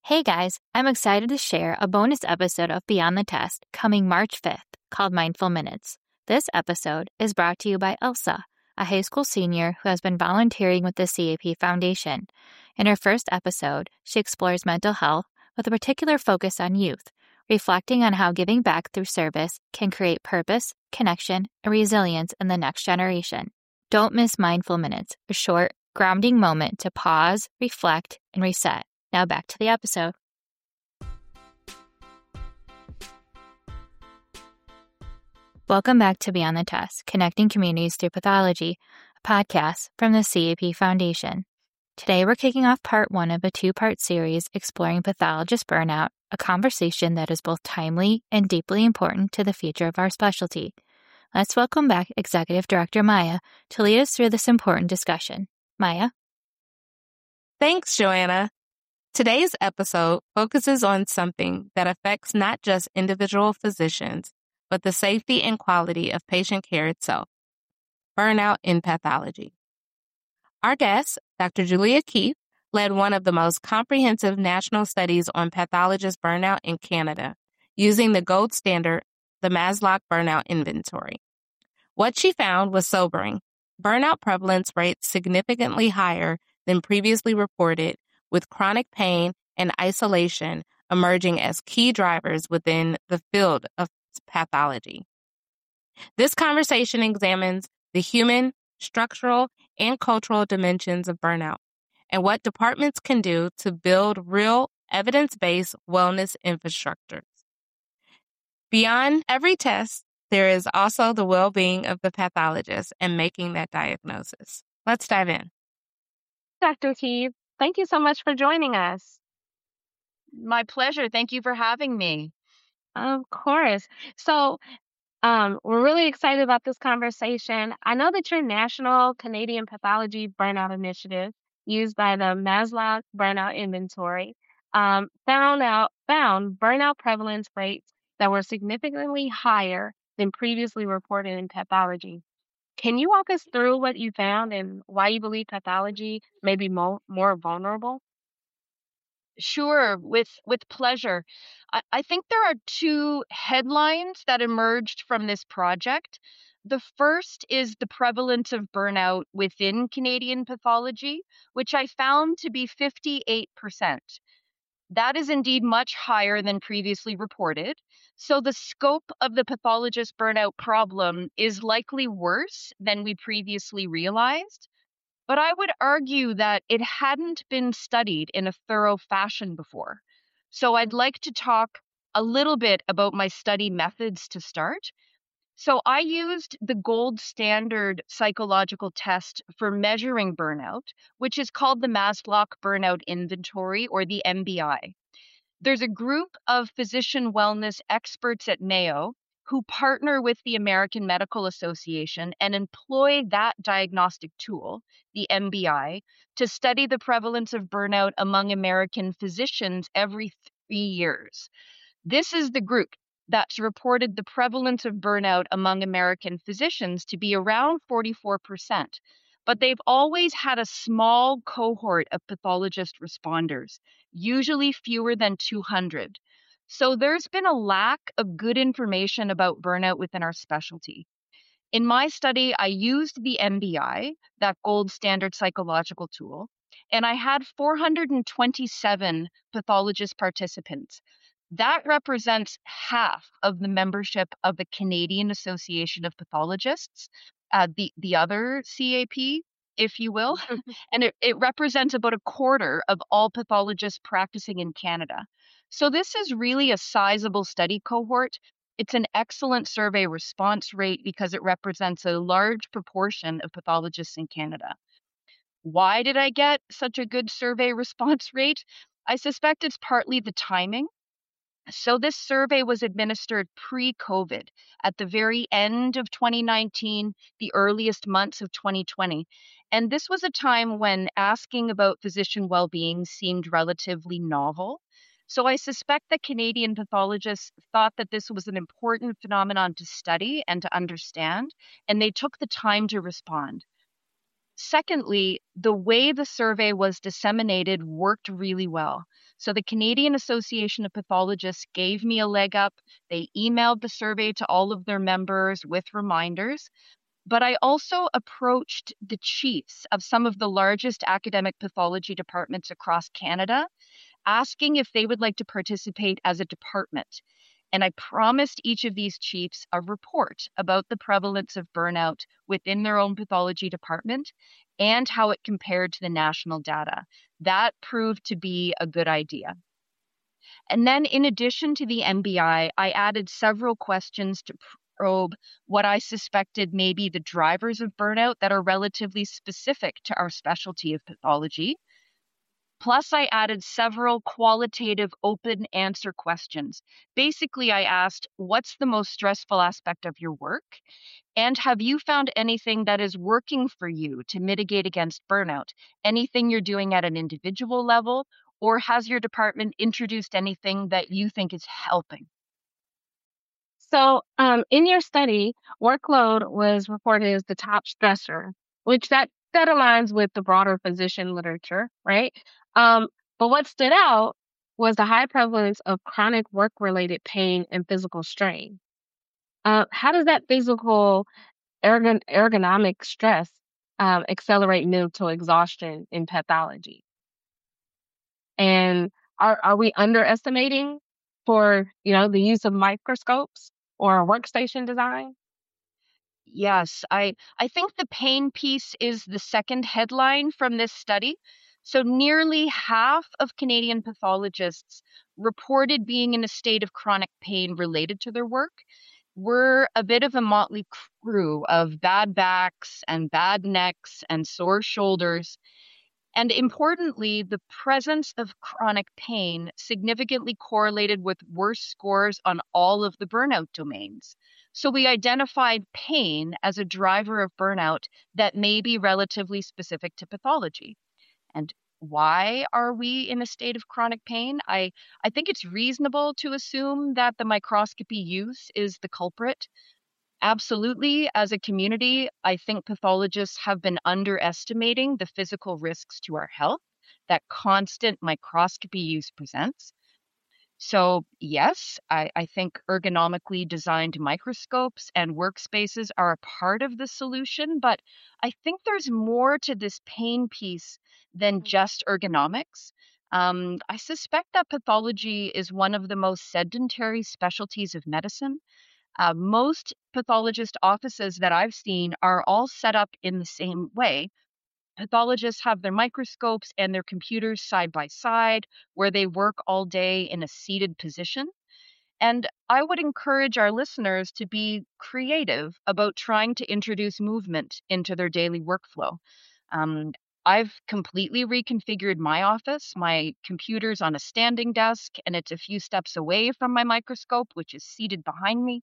Hey guys, I'm excited to share a bonus episode of Beyond the Test coming March 5th called Mindful Minutes. This episode is brought to you by Elsa, a high school senior who has been volunteering with the CAP Foundation. In her first episode, she explores mental health with a particular focus on youth, reflecting on how giving back through service can create purpose, connection, and resilience in the next generation. Don't miss Mindful Minutes, a short, grounding moment to pause, reflect, and reset. Now back to the episode. Welcome back to Beyond the Test, Connecting Communities Through Pathology, a podcast from the CAP Foundation. Today we're kicking off part one of a two-part series exploring pathologist burnout, a conversation that is both timely and deeply important to the future of our specialty. Let's welcome back Executive Director Maya to lead us through this important discussion. Maya? Thanks, Joanna. Today's episode focuses on something that affects not just individual physicians, but the safety and quality of patient care itself: burnout in pathology. Our guest, Dr. Julia Keith, led one of the most comprehensive national studies on pathologist burnout in Canada, using the gold standard, the Maslach Burnout Inventory. What she found was sobering. Burnout prevalence rates significantly higher than previously reported, with chronic pain and isolation emerging as key drivers within the field of pathology. This conversation examines the human, structural, and cultural dimensions of burnout and what departments can do to build real, evidence-based wellness infrastructures. Beyond every test, there is also the well-being of the pathologist and making that diagnosis. Let's dive in. Dr. Keith, thank you so much for joining us. My pleasure. Thank you for having me. Of course. So, we're really excited about this conversation. I know that your National Canadian Pathology Burnout Initiative, used by the Maslach Burnout Inventory, found burnout prevalence rates that were significantly higher than previously reported in pathology. Can you walk us through what you found and why you believe pathology may be more vulnerable? Sure, with pleasure. I think there are two headlines that emerged from this project. The first is the prevalence of burnout within Canadian pathology, which I found to be 58%. That is indeed much higher than previously reported. So the scope of the pathologist burnout problem is likely worse than we previously realized. But I would argue that it hadn't been studied in a thorough fashion before. So I'd like to talk a little bit about my study methods to start. So I used the gold standard psychological test for measuring burnout, which is called the Maslach Burnout Inventory, or the MBI. There's a group of physician wellness experts at Mayo who partner with the American Medical Association and employ that diagnostic tool, the MBI, to study the prevalence of burnout among American physicians every 3 years. This is the group that's reported the prevalence of burnout among American physicians to be around 44%. But they've always had a small cohort of pathologist responders, usually fewer than 200. So there's been a lack of good information about burnout within our specialty. In my study, I used the MBI, that gold standard psychological tool, and I had 427 pathologist participants. That represents half of the membership of the Canadian Association of Pathologists, the other CAP, if you will, and it represents about a quarter of all pathologists practicing in Canada. So this is really a sizable study cohort. It's an excellent survey response rate because it represents a large proportion of pathologists in Canada. Why did I get such a good survey response rate? I suspect it's partly the timing. So this survey was administered pre-COVID at the very end of 2019, the earliest months of 2020. And this was a time when asking about physician well-being seemed relatively novel. So I suspect that Canadian pathologists thought that this was an important phenomenon to study and to understand, and they took the time to respond. Secondly, the way the survey was disseminated worked really well. So the Canadian Association of Pathologists gave me a leg up. They emailed the survey to all of their members with reminders. But I also approached the chiefs of some of the largest academic pathology departments across Canada, asking if they would like to participate as a department. And I promised each of these chiefs a report about the prevalence of burnout within their own pathology department and how it compared to the national data. That proved to be a good idea. And then, in addition to the MBI, I added several questions to probe what I suspected may be the drivers of burnout that are relatively specific to our specialty of pathology. Plus, I added several qualitative open answer questions. Basically, I asked, what's the most stressful aspect of your work? And have you found anything that is working for you to mitigate against burnout? Anything you're doing at an individual level? Or has your department introduced anything that you think is helping? So, in your study, workload was reported as the top stressor, which that aligns with the broader physician literature, right? Um, but what stood out was the high prevalence of chronic work-related pain and physical strain. How does that physical ergonomic stress accelerate mental exhaustion in pathology? And are we underestimating for, the use of microscopes or workstation design? Yes, I think the pain piece is the second headline from this study. So nearly half of Canadian pathologists reported being in a state of chronic pain related to their work. We're a bit of a motley crew of bad backs and bad necks and sore shoulders. And importantly, the presence of chronic pain significantly correlated with worse scores on all of the burnout domains. So we identified pain as a driver of burnout that may be relatively specific to pathology. And why are we in a state of chronic pain? I think it's reasonable to assume that the microscopy use is the culprit. Absolutely. As a community, I think pathologists have been underestimating the physical risks to our health that constant microscopy use presents. So, yes, I think ergonomically designed microscopes and workspaces are a part of the solution, but I think there's more to this pain piece than just ergonomics. I suspect that pathology is one of the most sedentary specialties of medicine. Most pathologist offices that I've seen are all set up in the same way. Pathologists have their microscopes and their computers side by side, where they work all day in a seated position. And I would encourage our listeners to be creative about trying to introduce movement into their daily workflow. Um, I've completely reconfigured my office. My computer's on a standing desk, and it's a few steps away from my microscope, which is seated behind me.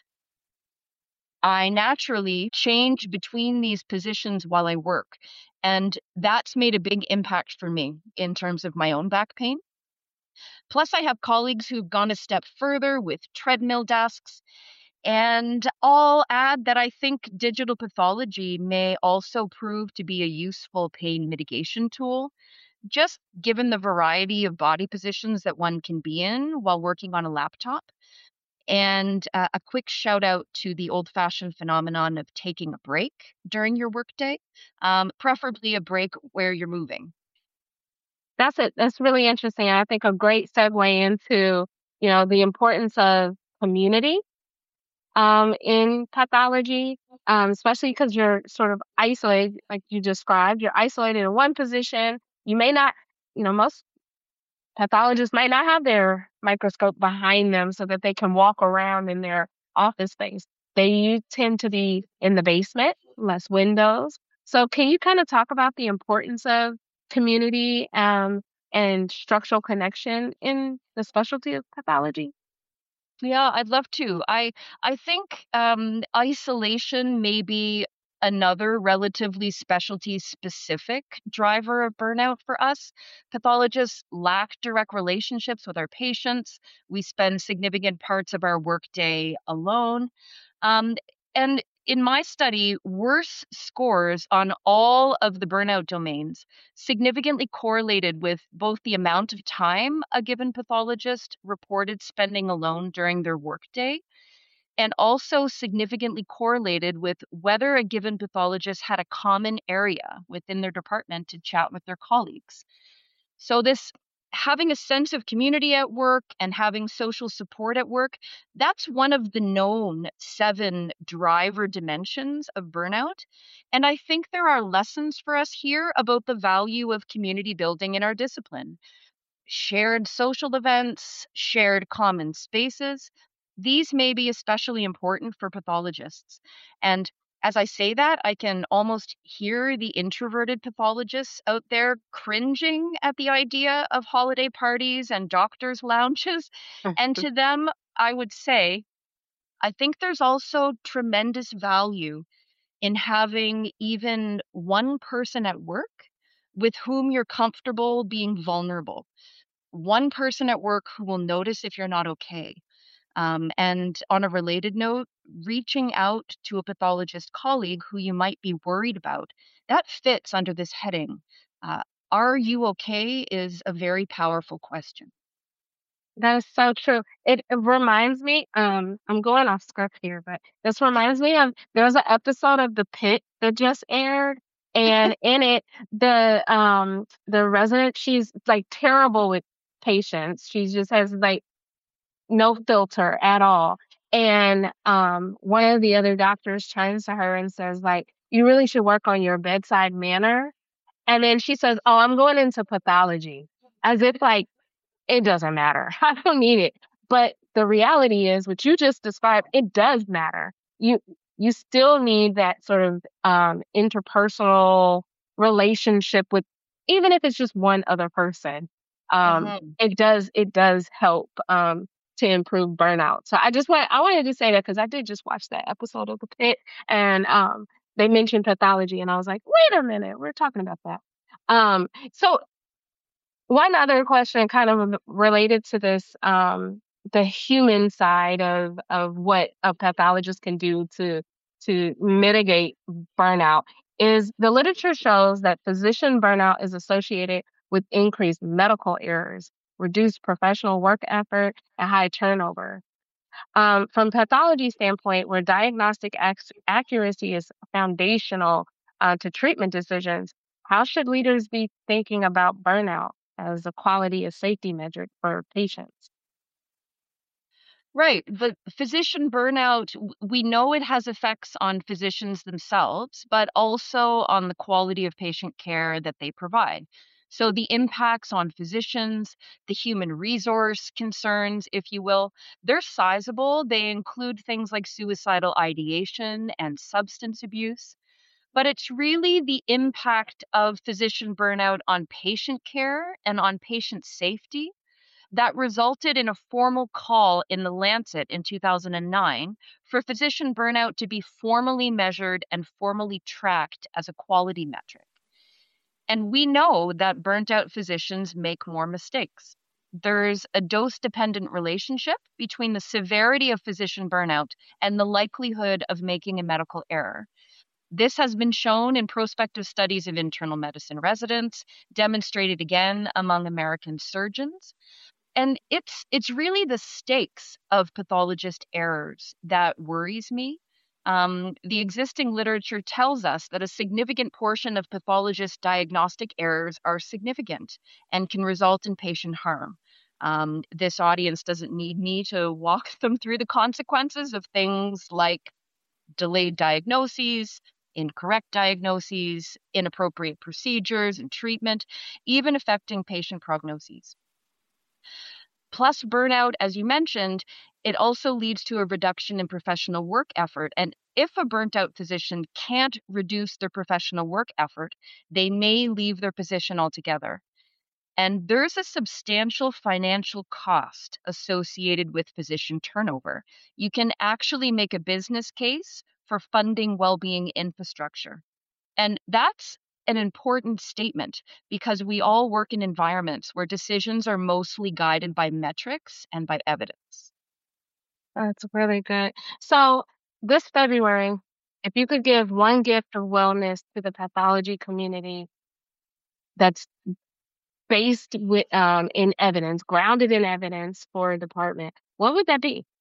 I naturally change between these positions while I work. And that's made a big impact for me in terms of my own back pain. Plus, I have colleagues who've gone a step further with treadmill desks. And I'll add that I think digital pathology may also prove to be a useful pain mitigation tool, just given the variety of body positions that one can be in while working on a laptop. And a quick shout out to the old fashioned phenomenon of taking a break during your workday, preferably a break where you're moving. That's it. That's really interesting. I think a great segue into, the importance of community in pathology, especially because you're sort of isolated, like you described. You're isolated in one position. You may not, most pathologists might not have their microscope behind them so that they can walk around in their office space. They tend to be in the basement, less windows. So, can you kind of talk about the importance of community and structural connection in the specialty of pathology? Yeah, I'd love to. I think isolation may be another relatively specialty specific driver of burnout for us. Pathologists lack direct relationships with our patients. We spend significant parts of our workday alone. Um, and in my study, worse scores on all of the burnout domains significantly correlated with both the amount of time a given pathologist reported spending alone during their workday, and also significantly correlated with whether a given pathologist had a common area within their department to chat with their colleagues. So this having a sense of community at work and having social support at work, that's one of the known 7 driver dimensions of burnout. And I think there are lessons for us here about the value of community building in our discipline. Shared social events, shared common spaces, these may be especially important for pathologists. And as I say that, I can almost hear the introverted pathologists out there cringing at the idea of holiday parties and doctors' lounges. And to them, I would say, I think there's also tremendous value in having even one person at work with whom you're comfortable being vulnerable, one person at work who will notice if you're not okay. And on a related note, reaching out to a pathologist colleague who you might be worried about, that fits under this heading. Uh, are you okay is a very powerful question. That is so true. It reminds me, I'm going off script here, but this reminds me of there was an episode of The Pit that just aired, and in it, the resident, she's like terrible with patients. She just has like no filter at all. And one of the other doctors turns to her and says, like, you really should work on your bedside manner. And then she says, oh, I'm going into pathology. As if like it doesn't matter. I don't need it. But the reality is what you just described, it does matter. You still need that sort of interpersonal relationship with, even if it's just one other person. Mhm. It does help to improve burnout. So I wanted to say that because I did just watch that episode of The Pit, and they mentioned pathology, and I was like, wait a minute, we're talking about that. So one other question kind of related to this, the human side of what a pathologist can do to mitigate burnout is the literature shows that physician burnout is associated with increased medical errors, reduced professional work effort, and high turnover. From pathology standpoint, where diagnostic accuracy is foundational to treatment decisions, how should leaders be thinking about burnout as a quality of safety metric for patients? Right. The physician burnout, we know it has effects on physicians themselves, but also on the quality of patient care that they provide. So the impacts on physicians, the human resource concerns, if you will, they're sizable. They include things like suicidal ideation and substance abuse. But it's really the impact of physician burnout on patient care and on patient safety that resulted in a formal call in The Lancet in 2009 for physician burnout to be formally measured and formally tracked as a quality metric. And we know that burnt out physicians make more mistakes. There's a dose dependent relationship between the severity of physician burnout and the likelihood of making a medical error. This has been shown in prospective studies of internal medicine residents, demonstrated again among American surgeons. And it's really the stakes of pathologist errors that worries me. The existing literature tells us that a significant portion of pathologist diagnostic errors are significant and can result in patient harm. This audience doesn't need me to walk them through the consequences of things like delayed diagnoses, incorrect diagnoses, inappropriate procedures and treatment, even affecting patient prognoses. Plus, burnout, as you mentioned, it also leads to a reduction in professional work effort. And if a burnt out physician can't reduce their professional work effort, they may leave their position altogether. And there's a substantial financial cost associated with physician turnover. You can actually make a business case for funding well-being infrastructure. And that's an important statement because we all work in environments where decisions are mostly guided by metrics and by evidence. That's really good. So this February, If you could give one gift of wellness to the pathology community that's based in evidence, grounded in evidence for a department, what would that be?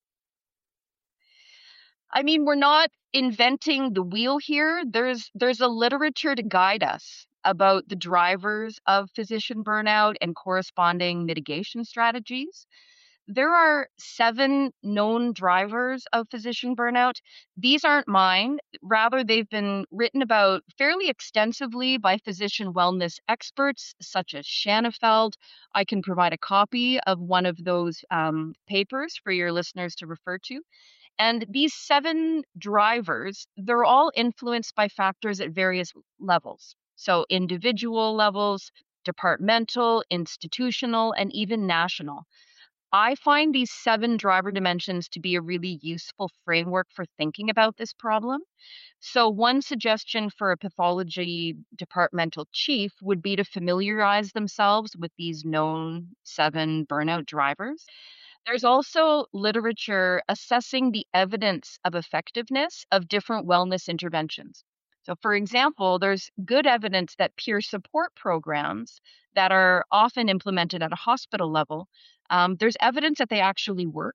I mean, we're not inventing the wheel here. There's a literature to guide us about the drivers of physician burnout and corresponding mitigation strategies. There are 7 known drivers of physician burnout. These aren't mine. Rather, they've been written about fairly extensively by physician wellness experts such as Shanafeld. I can provide a copy of one of those papers for your listeners to refer to. And these 7 drivers, they're all influenced by factors at various levels. So individual levels, departmental, institutional, and even national. I find these 7 driver dimensions to be a really useful framework for thinking about this problem. So one suggestion for a pathology departmental chief would be to familiarize themselves with these known 7 burnout drivers. There's also literature assessing the evidence of effectiveness of different wellness interventions. So, for example, there's good evidence that peer support programs that are often implemented at a hospital level, there's evidence that they actually work.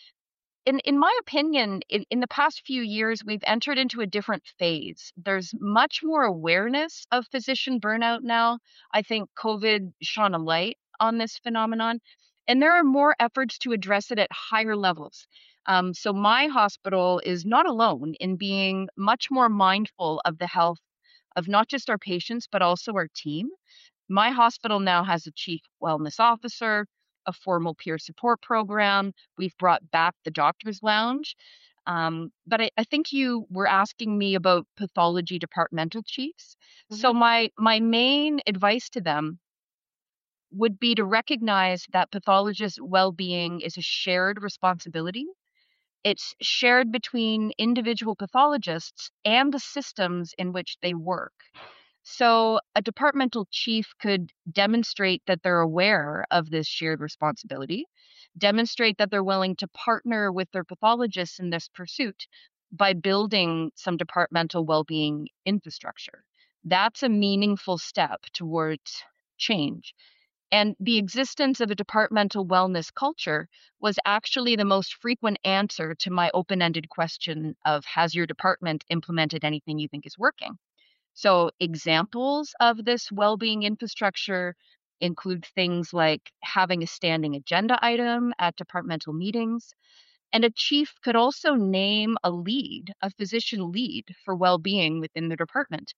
In my opinion, in the past few years, we've entered into a different phase. There's much more awareness of physician burnout now. I think COVID shone a light on this phenomenon, and there are more efforts to address it at higher levels. So my hospital is not alone in being much more mindful of the health of not just our patients, but also our team. My hospital now has a chief wellness officer, a formal peer support program. We've brought back the doctor's lounge. But I think you were asking me about pathology departmental chiefs. So my main advice to them would be to recognize that pathologist well-being is a shared responsibility. It's shared between individual pathologists and the systems in which they work. So a departmental chief could demonstrate that they're aware of this shared responsibility, demonstrate that they're willing to partner with their pathologists in this pursuit by building some departmental well-being infrastructure. That's a meaningful step towards change. And the existence of a departmental wellness culture was actually the most frequent answer to my open-ended question of, has your department implemented anything you think is working? So examples of this well-being infrastructure include things like having a standing agenda item at departmental meetings. And a chief could also name a lead, a physician lead for well-being within the department.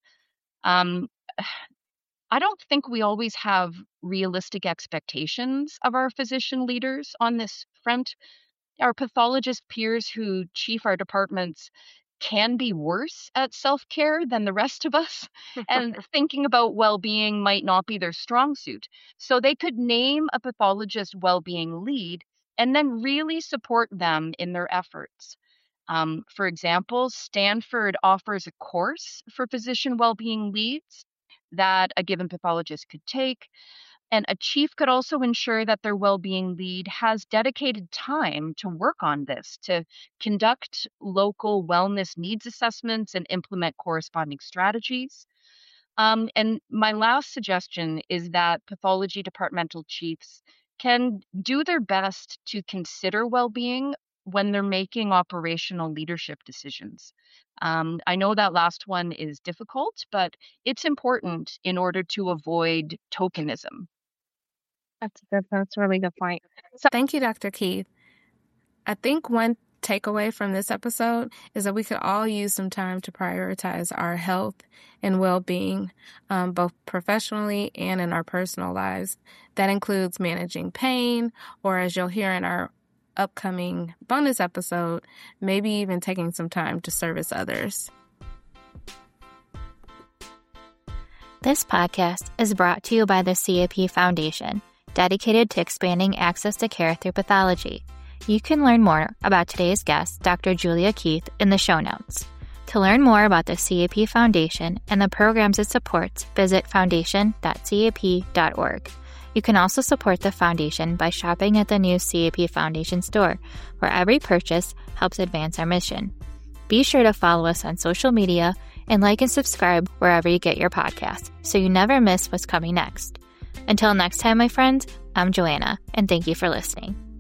I don't think we always have realistic expectations of our physician leaders on this front. Our pathologist peers who chief our departments can be worse at self-care than the rest of us, and thinking about well-being might not be their strong suit. So they could name a pathologist well-being lead and then really support them in their efforts. For example, Stanford offers a course for physician well-being leads that a given pathologist could take. And a chief could also ensure that their well-being lead has dedicated time to work on this, to conduct local wellness needs assessments and implement corresponding strategies. And my last suggestion is that pathology departmental chiefs can do their best to consider well-being when they're making operational leadership decisions. I know that last one is difficult, but it's important in order to avoid tokenism. That's a really good point. So thank you, Dr. Keith. I think one takeaway from this episode is that we could all use some time to prioritize our health and well-being, both professionally and in our personal lives. That includes managing pain, or as you'll hear in our upcoming bonus episode, maybe even taking some time to service others. This podcast is brought to you by the CAP Foundation, dedicated to expanding access to care through pathology. You can learn more about today's guest, Dr. Julia Keith, in the show notes. To learn more about the CAP Foundation and the programs it supports, visit foundation.cap.org. You can also support the foundation by shopping at the new CAP Foundation store, where every purchase helps advance our mission. Be sure to follow us on social media and like and subscribe wherever you get your podcasts so you never miss what's coming next. Until next time, my friends, I'm Joanna, and thank you for listening.